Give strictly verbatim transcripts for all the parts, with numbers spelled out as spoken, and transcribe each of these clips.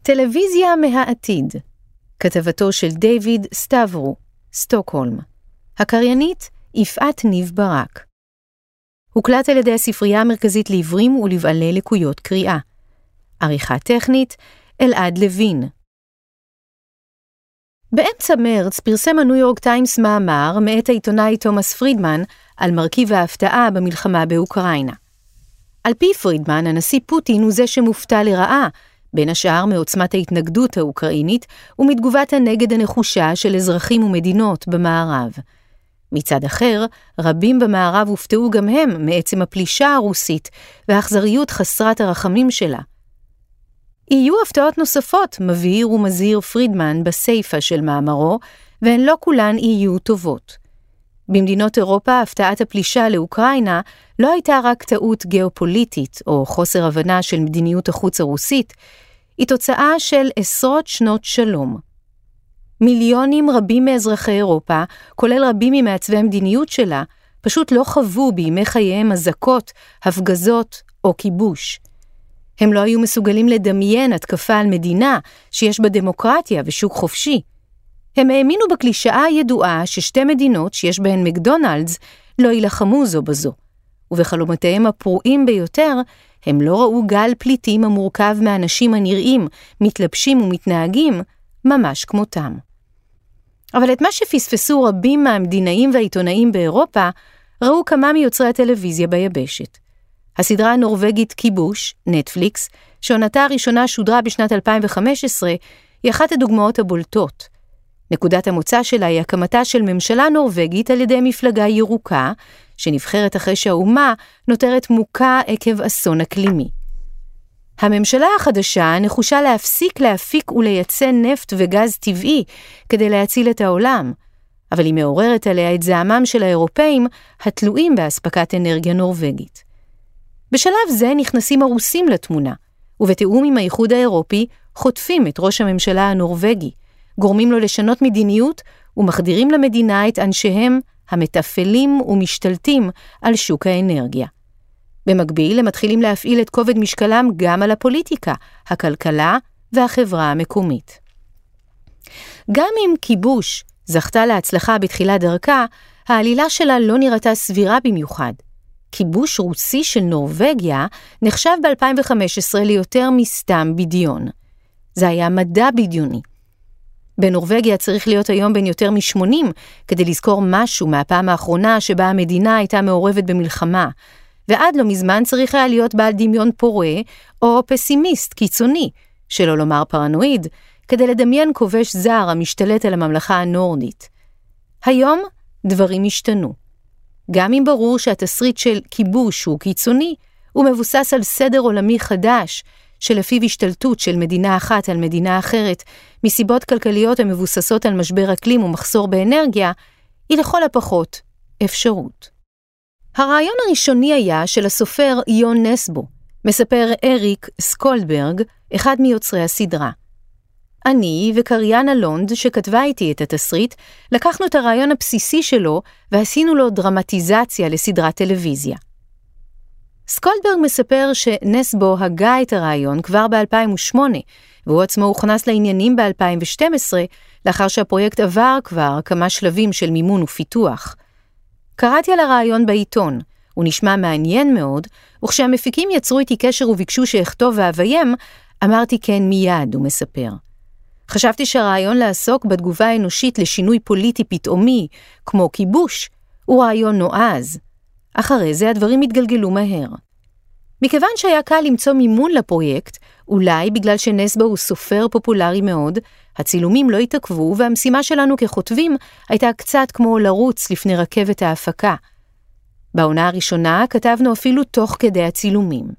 טלוויזיה מהעתיד, כתבתו של דיוויד סטברו, סטוקהולם. הקריינית יפעת ניב ברק. הוקלט על ידי הספרייה המרכזית לעיוורים ולבעלי לקויות קריאה. עריכה טכנית, אלעד לוין. באמצע מרץ פרסם הניו יורק טיימס מאמר מאת העיתונאי תומאס פרידמן על מרכיב ההפתעה במלחמה באוקראינה. על פי פרידמן, הנשיא פוטין הוא זה שמופתע לרעה, בין השאר מעוצמת ההתנגדות האוקראינית ומתגובת הנגד הנחושה של אזרחים ומדינות במערב. מצד אחר, רבים במערב הופתעו גם הם מעצם הפלישה הרוסית והאכזריות חסרת הרחמים שלה. יהיו הפתעות נוספות, מבהיר ומזהיר פרידמן בסייפה של מאמרו, והן לא כולן יהיו טובות. במדינות אירופה, הפתעת הפלישה לאוקראינה לא הייתה רק טעות גיאופוליטית או חוסר הבנה של מדיניות החוץ הרוסית, היא תוצאה של עשרות שנות שלום. מיליונים רבים מאזרחי אירופה, כולל רבים ממעצבי המדיניות שלה, פשוט לא חוו בימי חייהם אזעקות, הפגזות או כיבוש. הם לא היו מסוגלים לדמיין התקפה על מדינה שיש בה דמוקרטיה ושוק חופשי. הם האמינו בקלישאה הידועה ששתי מדינות שיש בהן מקדונלדס לא ילחמו זו בזו, ובחלומותיהם הפרועים ביותר הם לא ראו גל פליטים המורכב מאנשים הנראים, מתלבשים ומתנהגים ממש כמותם. אבל את מה שפספסו רבים מהמדינאים והעיתונאים באירופה, ראו כמה מיוצרי הטלוויזיה ביבשת. הסדרה הנורווגית כיבוש, נטפליקס, שעונתה הראשונה שודרה בשנת אלפיים וחמש עשרה, היא אחת הדוגמאות הבולטות. נקודת המוצא שלה היא הקמתה של ממשלה נורווגית על ידי מפלגה ירוקה, שנבחרת אחרי שהאומה נותרת מוכה עקב אסון אקלימי. הממשלה החדשה נחושה להפסיק להפיק ולייצא נפט וגז טבעי כדי להציל את העולם, אבל היא מעוררת עליה את זעמם של האירופאים התלויים בהספקת אנרגיה נורווגית. בשלב זה נכנסים הרוסים לתמונה, ובתיאום עם האיחוד האירופי חוטפים את ראש הממשלה הנורווגי, גורמים לו לשנות מדיניות ומחדירים למדינה את אנשיהם המטפלים ומשתלטים על שוק האנרגיה. במקביל הם מתחילים להפעיל את כובד משקלם גם על הפוליטיקה, הכלכלה והחברה המקומית. גם אם כיבוש זכתה להצלחה בתחילת דרכה, העלילה שלה לא נראתה סבירה במיוחד. כיבוש רוסי של נורווגיה נחשב ב-אלפיים וחמש עשרה ליותר מסתם בדיון. זה היה מדע בדיוני. בנורווגיה צריך להיות היום בין יותר מ-שמונים כדי לזכור משהו מהפעם האחרונה שבה המדינה הייתה מעורבת במלחמה, ועד לא מזמן צריך היה להיות בעל דמיון פורה או פסימיסט קיצוני, שלא לומר פרנואיד, כדי לדמיין כובש זר המשתלט על הממלכה הנורדית. היום דברים השתנו. גם אם ברור שהתסריט של כיבוש הוא קיצוני, הוא מבוסס על סדר עולמי חדש, שלפיו השתלטות של מדינה אחת על מדינה אחרת, מסיבות כלכליות המבוססות על משבר אקלים ומחסור באנרגיה, היא לכל הפחות אפשרות. הרעיון הראשוני היה של הסופר יון נסבו, מספר אריק סקולדברג, אחד מיוצרי הסדרה. אני וקריאנה לונד, שכתבה איתי את התסריט, לקחנו את הרעיון הבסיסי שלו ועשינו לו דרמטיזציה לסדרת טלוויזיה. סקולדברג מספר שנסבו הגה את הרעיון כבר ב-אלפיים ושמונה, והוא עצמו הוכנס לעניינים ב-אלפיים ושתים עשרה, לאחר שהפרויקט עבר כבר כמה שלבים של מימון ופיתוח. קראתי על הרעיון בעיתון, הוא נשמע מעניין מאוד, וכשהמפיקים יצרו איתי קשר וביקשו שאכתוב ואביים, אמרתי כן מיד, הוא מספר. חשבתי שהרעיון לעסוק בתגובה האנושית לשינוי פוליטי פתאומי, כמו כיבוש, הוא רעיון נועז. אחרי זה הדברים התגלגלו מהר. מכיוון שהיה קל למצוא מימון לפרויקט, אולי בגלל שנסבו הוא סופר פופולרי מאוד, הצילומים לא התעכבו והמשימה שלנו ככותבים הייתה קצת כמו לרוץ לפני רכבת ההפקה. בעונה הראשונה כתבנו אפילו תוך כדי הצילומים.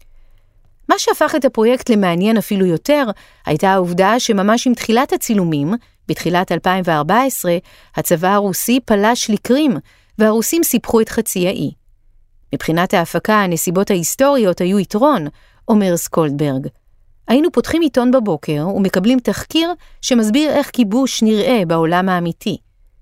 מה שהפך את הפרויקט למעניין אפילו יותר, הייתה העובדה שממש עם תחילת הצילומים, בתחילת אלפיים וארבע עשרה, הצבא הרוסי פלש לקרים, והרוסים סיפחו את חצי האי. מבחינת ההפקה, הנסיבות ההיסטוריות היו יתרון, אומר סקולדברג. היינו פותחים עיתון בבוקר ומקבלים תחקיר שמסביר איך כיבוש נראה בעולם האמיתי.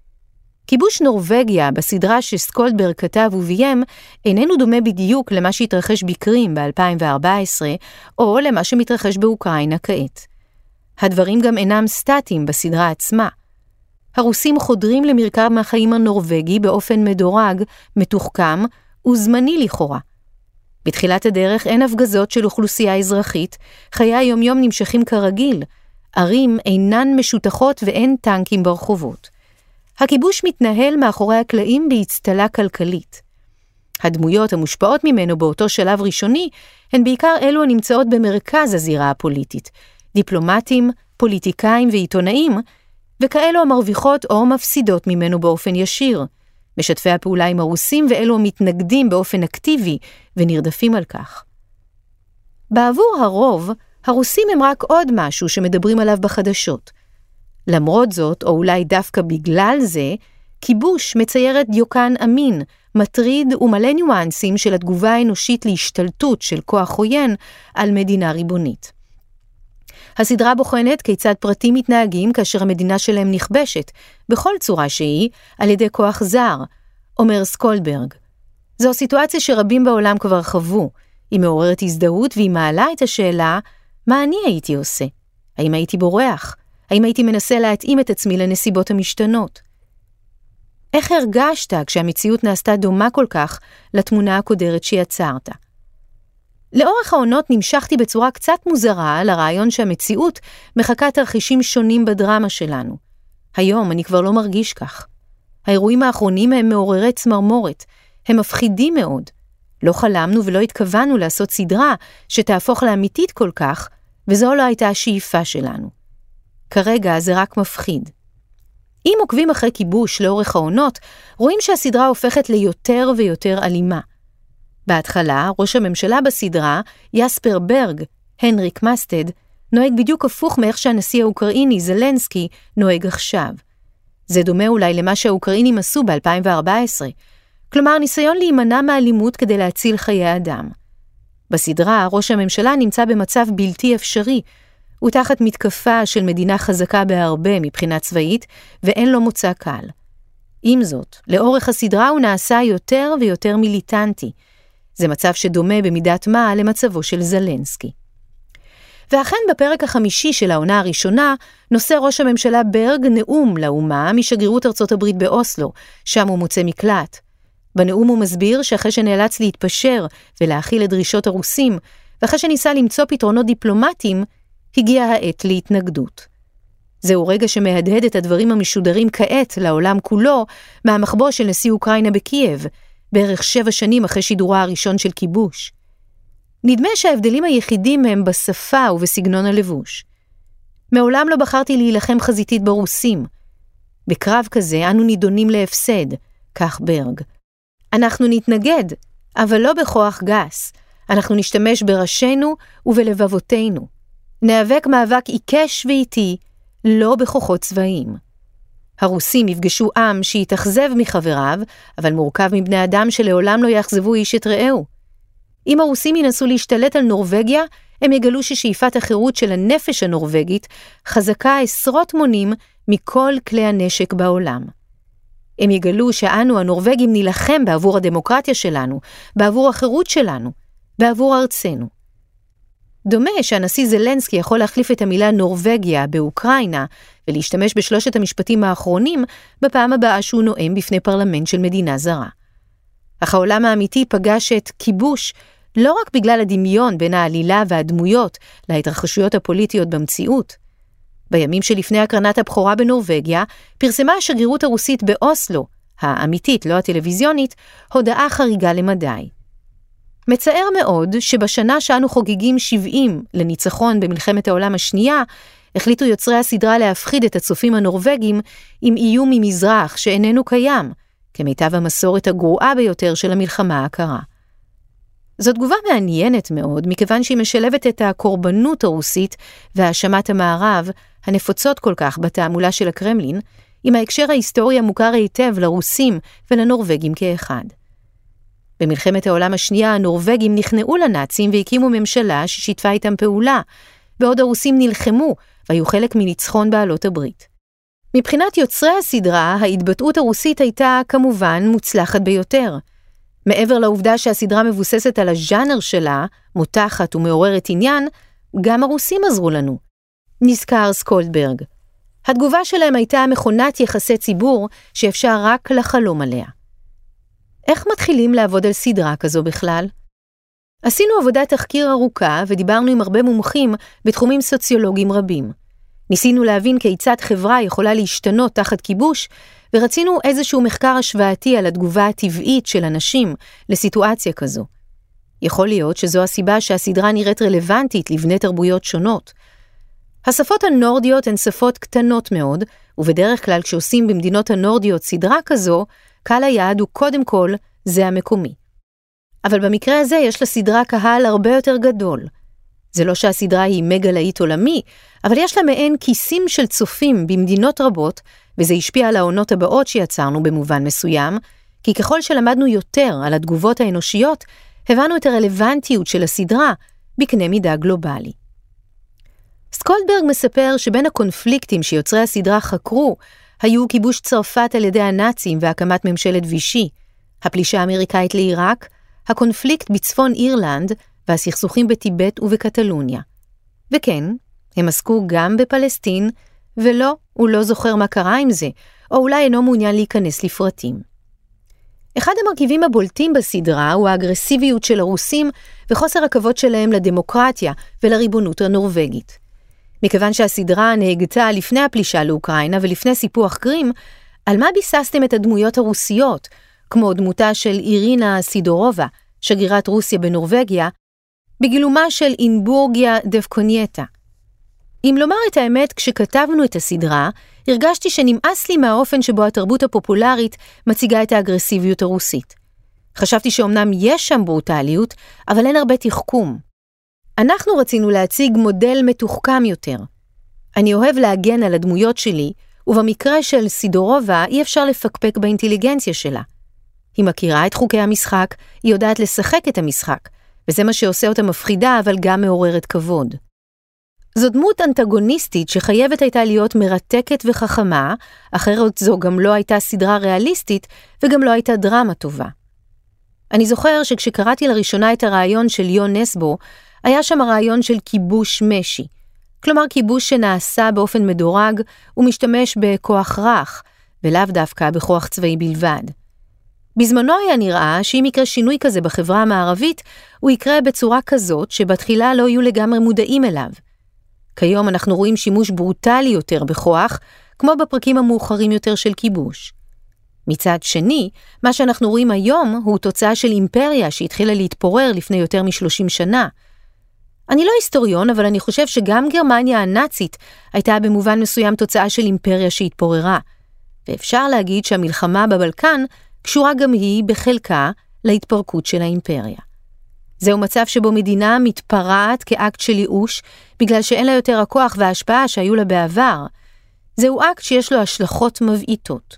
כיבוש נורווגיה בסדרה שסקולדברג כתב וביים איננו דומה בדיוק למה שהתרחש בקרים ב-אלפיים וארבע עשרה או למה שמתרחש באוקראינה כעת. הדברים גם אינם סטטיים בסדרה עצמה. הרוסים חודרים למרקם החיים הנורווגי באופן מדורג, מתוחכם וזמני לכאורה. בתחילת הדרך אין הפגזות של אוכלוסייה אזרחית, חיי היומיום נמשכים כרגיל, ערים אינן משותחות ואין טנקים ברחובות. הכיבוש מתנהל מאחורי הקלעים בהצטלה כלכלית. הדמויות המושפעות ממנו באותו שלב ראשוני הן בעיקר אלו הנמצאות במרכז הזירה הפוליטית, דיפלומטים, פוליטיקאים ועיתונאים, וכאלו המרוויחות או מפסידות ממנו באופן ישיר, משתפי הפעולה עם הרוסים ואלו המתנגדים באופן אקטיבי ונרדפים על כך. בעבור הרוב, הרוסים הם רק עוד משהו שמדברים עליו בחדשות. למרות זאת, או אולי דווקא בגלל זה, כיבוש מצייר את דיוקן אמין, מטריד ומלא ניואנסים של התגובה האנושית להשתלטות של כוח עוין על מדינה ריבונית. הסדרה בוחנת כיצד פרטים מתנהגים כאשר המדינה שלהם נכבשת, בכל צורה שהיא, על ידי כוח זר, אומר סקולדברג. זו סיטואציה שרבים בעולם כבר חוו. היא מעוררת הזדהות והיא מעלה את השאלה, מה אני הייתי עושה? האם הייתי בורח? האם הייתי מנסה להתאים את עצמי לנסיבות המשתנות? איך הרגשת כשהמציאות נעשתה דומה כל כך לתמונה הקודרת שיצרת? לאורך העונות נמשכתי בצורה קצת מוזרה לרעיון שהמציאות מחכה תרחישים שונים בדרמה שלנו. היום אני כבר לא מרגיש כך. האירועים האחרונים הם מעוררי צמרמורת, הם מפחידים מאוד. לא חלמנו ולא התכוונו לעשות סדרה שתהפוך לאמיתית כל כך, וזו לא הייתה השאיפה שלנו. כרגע זה רק מפחיד. אם עוקבים אחרי כיבוש לאורך העונות, רואים שהסדרה הופכת ליותר ויותר אלימה. בהתחלה, ראש הממשלה בסדרה, יספר ברג, הנריק מסטד, נוהג בדיוק הפוך מאיך שהנשיא האוקראיני, זלנסקי, נוהג עכשיו. זה דומה אולי למה שהאוקראינים עשו ב-אלפיים וארבע עשרה, כלומר ניסיון להימנע מאלימות כדי להציל חיי אדם. בסדרה, ראש הממשלה נמצא במצב בלתי אפשרי, הוא תחת מתקפה של מדינה חזקה בהרבה מבחינה צבאית, ואין לו מוצא קל. עם זאת, לאורך הסדרה הוא נעשה יותר ויותר מיליטנטי. זה מצב שדומה במידת מה למצבו של זלנסקי. ואכן בפרק החמישי של העונה הראשונה, נושא ראש הממשלה ברג נאום לאומה משגרירות ארצות הברית באוסלו, שם הוא מוצא מקלט. בנאום הוא מסביר שאחרי שנאלץ להתפשר ולהכיל את דרישות הרוסים, ואחרי שניסה למצוא פתרונות דיפלומטיים, הגיעה העת להתנגדות. זהו רגע שמהדהד את הדברים המשודרים כעת לעולם כולו מהמחבוא של נשיא אוקראינה בקייב, בערך שבע שנים אחרי שידורה הראשון של כיבוש. נדמה שההבדלים היחידים הם בשפה ובסגנון הלבוש. מעולם לא בחרתי להילחם חזיתית ברוסים. בקרב כזה אנו נידונים להפסד, כך ברג. אנחנו נתנגד, אבל לא בכוח גס. אנחנו נשתמש בראשינו ובלבבותינו. נאבק מאבק עיקש ואיטי, לא בכוחות צבאיים. הרוסים יפגשו עם שיתאכזב מחבריו, אבל מורכב מבני אדם שלעולם לא יאכזבו איש את רעהו. אם הרוסים ינסו להשתלט על נורווגיה, הם יגלו ששאיפת החירות של הנפש הנורווגית חזקה עשרות מונים מכל כלי הנשק בעולם. הם יגלו שאנו הנורווגים נילחם בעבור הדמוקרטיה שלנו, בעבור החירות שלנו, בעבור ארצנו. דומה שהנשיא זלנסקי יכול להחליף את המילה נורווגיה באוקראינה ולהשתמש בשלושת המשפטים האחרונים בפעם הבאה שהוא נואם בפני פרלמנט של מדינה זרה. אך העולם האמיתי פגש את כיבוש לא רק בגלל הדמיון בין העלילה והדמויות להתרחשויות הפוליטיות במציאות. בימים שלפני הקרנת הבכורה בנורווגיה, פרסמה השגרירות הרוסית באוסלו, האמיתית, לא הטלוויזיונית, הודעה חריגה למדי. מצער מאוד שבשנה שאנו חוגגים שבעים לניצחון במלחמת העולם השנייה, החליטו יוצרי הסדרה להפחיד את הצופים הנורווגים עם איום ממזרח שאיננו קיים, כמיטב המסורת הגרועה ביותר של המלחמה הקרה. זו תגובה מעניינת מאוד, מכיוון שהיא משלבת את הקורבנות הרוסית והאשמת המערב, הנפוצות כל כך בתעמולה של הקרמלין, עם ההקשר ההיסטורי המוכר היטב לרוסים ולנורווגים כאחד. במלחמת העולם השנייה הנורווגים נכנעו לנאצים והקימו ממשלה ששיתפה איתם פעולה, בעוד הרוסים נלחמו והיו חלק מניצחון בעלות הברית. מבחינת יוצרי הסדרה, ההתבטאות הרוסית הייתה כמובן מוצלחת ביותר. מעבר לעובדה שהסדרה מבוססת על הז'אנר שלה, מותחת ומעוררת עניין, גם הרוסים עזרו לנו. נזכר סקולדברג. התגובה שלהם הייתה מכונת יחסי ציבור שאפשר רק לחלום עליה. איך מתחילים לעבוד על סדרה כזו בכלל? עשינו עבודת תחקיר ארוכה ודיברנו עם הרבה מומחים בתחומים סוציולוגיים רבים. ניסינו להבין כיצד חברה יכולה להשתנות תחת כיבוש, ורצינו איזשהו מחקר השוואתי על התגובה הטבעית של אנשים לסיטואציה כזו. יכול להיות שזו הסיבה שהסדרה נראית רלוונטית לבני תרבויות שונות. השפות הנורדיות הן שפות קטנות מאוד, ובדרך כלל כשעושים במדינות הנורדיות סדרה כזו, קהל היעד הוא קודם כל זה המקומי. אבל במקרה הזה יש לסדרה קהל הרבה יותר גדול. זה לא שהסדרה היא מגה-להיט עולמי, אבל יש לה מעין כיסים של צופים במדינות רבות, וזה השפיע על העונות הבאות שיצרנו במובן מסוים, כי ככל שלמדנו יותר על התגובות האנושיות, הבנו את הרלוונטיות של הסדרה בקנה מידה גלובלי. סקולדברג מספר שבין הקונפליקטים שיוצרי הסדרה חקרו, היו כיבוש צרפת על ידי הנאצים והקמת ממשלת וישי, הפלישה האמריקאית לעיראק, הקונפליקט בצפון אירלנד והסכסוכים בטיבט ובקטלוניה. וכן, הם עסקו גם בפלסטין, ולא, הוא לא זוכר מה קרה עם זה, או אולי אינו מעוניין להיכנס לפרטים. אחד המרכיבים הבולטים בסדרה הוא האגרסיביות של הרוסים וחוסר הכבוד שלהם לדמוקרטיה ולריבונות הנורווגית. מכיוון שהסדרה נהגתה לפני הפלישה לאוקראינה ולפני סיפוח קרים, על מה ביססתם את הדמויות הרוסיות, כמו דמותה של אירינה סידורובה, שגרירת רוסיה בנורווגיה, בגילומה של אינבורגיה דבקונייטה. אם לומר את האמת, כשכתבנו את הסדרה, הרגשתי שנמאס לי מהאופן שבו התרבות הפופולרית מציגה את האגרסיביות הרוסית. חשבתי שאומנם יש שם ברוטליות, אבל אין הרבה תחכום. אנחנו רצינו להציג מודל מתוחכם יותר. אני אוהב להגן על הדמויות שלי, ובמקרה של סידורובה אי אפשר לפקפק באינטליגנציה שלה. היא מכירה את חוקי המשחק, היא יודעת לשחק את המשחק, וזה מה שעושה אותה מפחידה, אבל גם מעוררת כבוד. זו דמות אנטגוניסטית שחייבת הייתה להיות מרתקת וחכמה, אחרת זו גם לא הייתה סדרה ריאליסטית, וגם לא הייתה דרמה טובה. אני זוכר שכשקראתי לראשונה את הרעיון של יון נסבו, היה שם הרעיון של כיבוש משי, כלומר כיבוש שנעשה באופן מדורג ומשתמש בכוח רך, ולאו דווקא בכוח צבאי בלבד. בזמנו היה נראה שאם יקרה שינוי כזה בחברה המערבית, הוא יקרה בצורה כזאת שבתחילה לא יהיו לגמרי מודעים אליו. כיום אנחנו רואים שימוש ברוטלי יותר בכוח, כמו בפרקים המאוחרים יותר של כיבוש. מצד שני, מה שאנחנו רואים היום הוא תוצאה של אימפריה שהתחילה להתפורר לפני יותר משלושים שנה. אני לא היסטוריון, אבל אני חושב שגם גרמניה הנאצית הייתה במובן מסוים תוצאה של אימפריה שהתפוררה. ואפשר להגיד שהמלחמה בבלקן קשורה גם היא בחלקה להתפרקות של האימפריה. זהו מצב שבו מדינה מתפרעת כאקט של ייאוש, בגלל שאין לה יותר הכוח וההשפעה שהיו לה בעבר. זהו אקט שיש לו השלכות מבעיטות.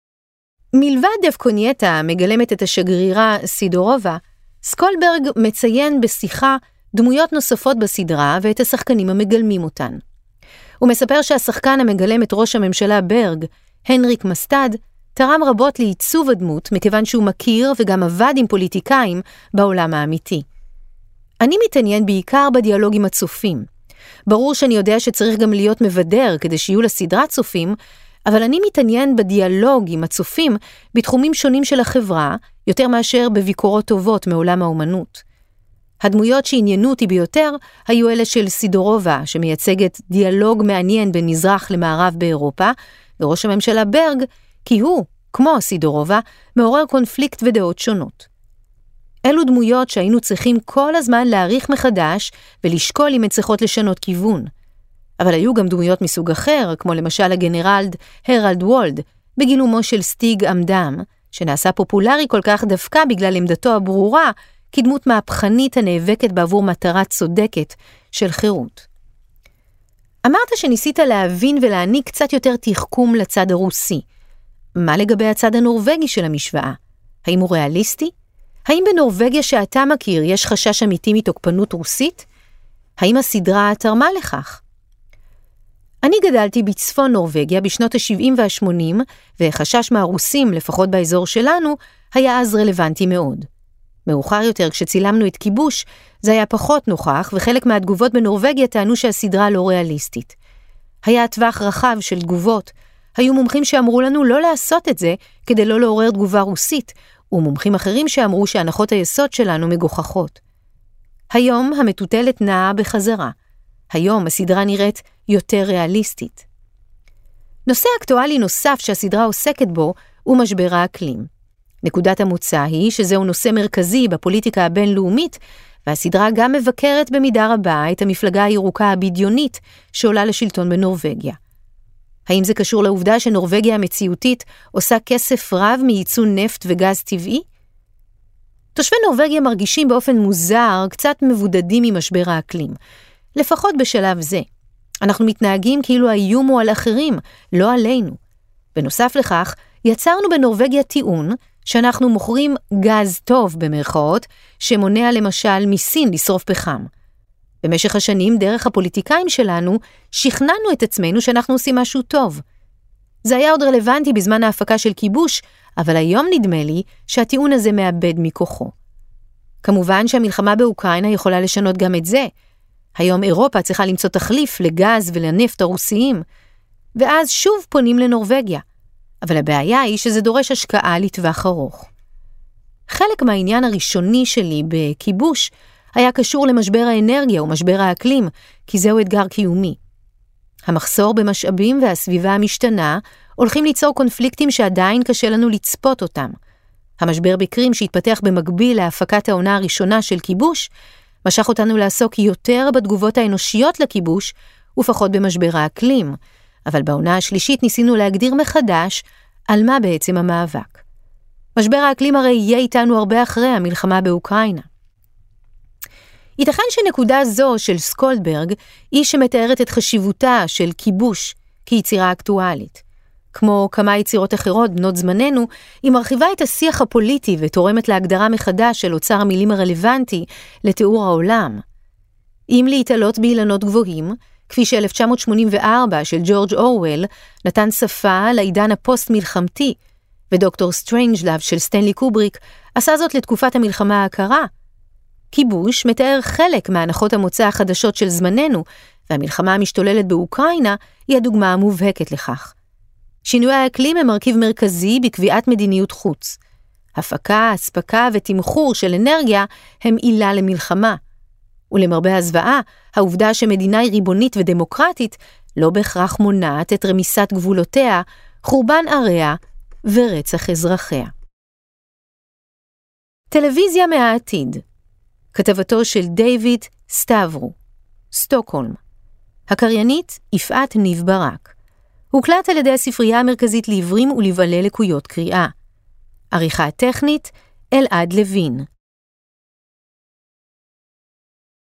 מלבד דבקונייטה מגלמת את השגרירה סידורובה, סקולדברג מציין בשיחה דמויות נוספות בסדרה ואת השחקנים המגלמים אותן. הוא מספר שהשחקן המגלם את ראש הממשלה ברג, הנריק מסטד, תרם רבות לעיצוב הדמות מכיוון שהוא מכיר וגם עבד עם פוליטיקאים בעולם האמיתי. אני מתעניין בעיקר בדיאלוג עם הצופים. ברור שאני יודע שצריך גם להיות מבדר כדי שיהיו לסדרת צופים, אבל אני מתעניין בדיאלוג עם הצופים בתחומים שונים של החברה, יותר מאשר בביקורות טובות מעולם האומנות. הדמויות שעניינו אותי ביותר היו אלה של סידורובה, שמייצגת דיאלוג מעניין בין מזרח למערב באירופה, וראש הממשלה ברג, כי הוא, כמו סידורובה, מעורר קונפליקט ודעות שונות. אלו דמויות שהיינו צריכים כל הזמן להעריך מחדש ולשקול אם הן צריכות לשנות כיוון. אבל היו גם דמויות מסוג אחר, כמו למשל הגנרלד הרלד וולד, בגילומו של סטיג אמדם, שנעשה פופולרי כל כך דווקא בגלל עמדתו הברורה, כדמות מהפכנית הנאבקת בעבור מטרה צודקת של חירות. אמרת שניסית להבין ולהעניק קצת יותר תחכום לצד הרוסי. מה לגבי הצד הנורווגי של המשוואה? האם הוא ריאליסטי? האם בנורווגיה שאתה מכיר יש חשש אמיתי מתוקפנות רוסית? האם הסדרה תרמה לכך? אני גדלתי בצפון נורווגיה בשנות ה-שבעים וה-שמונים, וחשש מהרוסים, לפחות באזור שלנו, היה אז רלוונטי מאוד. מאוחר יותר, כשצילמנו את כיבוש, זה היה פחות נוכח, וחלק מהתגובות בנורווגיה טענו שהסדרה לא ריאליסטית. היה טווח רחב של תגובות. היו מומחים שאמרו לנו לא לעשות את זה כדי לא לעורר תגובה רוסית, ומומחים אחרים שאמרו שהנחות היסוד שלנו מגוחכות. היום המטוטלת נעה בחזרה. היום הסדרה נראית יותר ריאליסטית. נושא אקטואלי נוסף שהסדרה עוסקת בו הוא משבר האקלים. נקודת המוצא היא שזהו נושא מרכזי בפוליטיקה הבינלאומית, והסדרה גם מבקרת במידה רבה את המפלגה הירוקה הבדיונית שעולה לשלטון בנורווגיה. האם זה קשור לעובדה שנורווגיה המציאותית עושה כסף רב מייצוא נפט וגז טבעי? תושבי נורווגיה מרגישים באופן מוזר קצת מבודדים ממשבר האקלים, לפחות בשלב זה. אנחנו מתנהגים כאילו האיום הוא על אחרים, לא עלינו. בנוסף לכך, יצרנו בנורווגיה טיעון שאנחנו מוכרים גז טוב במרכאות, שמונע למשל מסין לשרוף פחם. במשך השנים, דרך הפוליטיקאים שלנו, שכנענו את עצמנו שאנחנו עושים משהו טוב. זה היה עוד רלוונטי בזמן ההפקה של כיבוש, אבל היום נדמה לי שהטיעון הזה מאבד מכוחו. כמובן שהמלחמה באוקראינה יכולה לשנות גם את זה. היום אירופה צריכה למצוא תחליף לגז ולנפט הרוסיים, ואז שוב פונים לנורווגיה. אבל הבעיה היא שזה דורש השקעה לטווח ארוך. חלק מהעניין הראשוני שלי בכיבוש היה קשור למשבר האנרגיה ומשבר האקלים, כי זהו אתגר קיומי. המחסור במשאבים והסביבה המשתנה הולכים ליצור קונפליקטים שעדיין קשה לנו לצפות אותם. המשבר בקרים שהתפתח במקביל להפקת העונה הראשונה של כיבוש, משך אותנו לעסוק יותר בתגובות האנושיות לכיבוש ופחות במשבר האקלים, אבל בעונה השלישית ניסינו להגדיר מחדש על מה בעצם המאבק. משבר האקלים הרי יהיה איתנו הרבה אחרי המלחמה באוקראינה. ייתכן שנקודה זו של סקולדברג היא שמתארת את חשיבותה של כיבוש כיצירה אקטואלית. כמו כמה יצירות אחרות בנות זמננו, היא מרחיבה את השיח הפוליטי ותורמת להגדרה מחדש של אוצר המילים הרלוונטי לתיאור העולם. אם להתעלות באילנות גבוהים, כפי ש-אלף תשע מאות שמונים וארבע של ג'ורג' אורוול נתן שפה לעידן הפוסט-מלחמתי, ודוקטור סטרנג'לאב של סטנלי קובריק עשה זאת לתקופת המלחמה הקרה. כיבוש מתאר חלק מהנחות המוצא החדשות של זמננו, והמלחמה המשתוללת באוקראינה היא הדוגמה המובהקת לכך. שינוי האקלים הם מרכיב מרכזי בקביעת מדיניות חוץ. הפקה, הספקה ותמחור של אנרגיה הם עילה למלחמה. ולמרבה הזוועה, העובדה שמדינה היא ריבונית ודמוקרטית לא בהכרח מונעת את רמיסת גבולותיה, חורבן עריה ורצח אזרחיה. טלוויזיה מהעתיד. כתבתו של דיוויד סטאברו, סטוקהולם. הקריינית יפעת ניב ברק. הוקלט על ידי הספרייה המרכזית לעיוורים ולבעלי לקויות קריאה. עריכה טכנית אלעד לוין.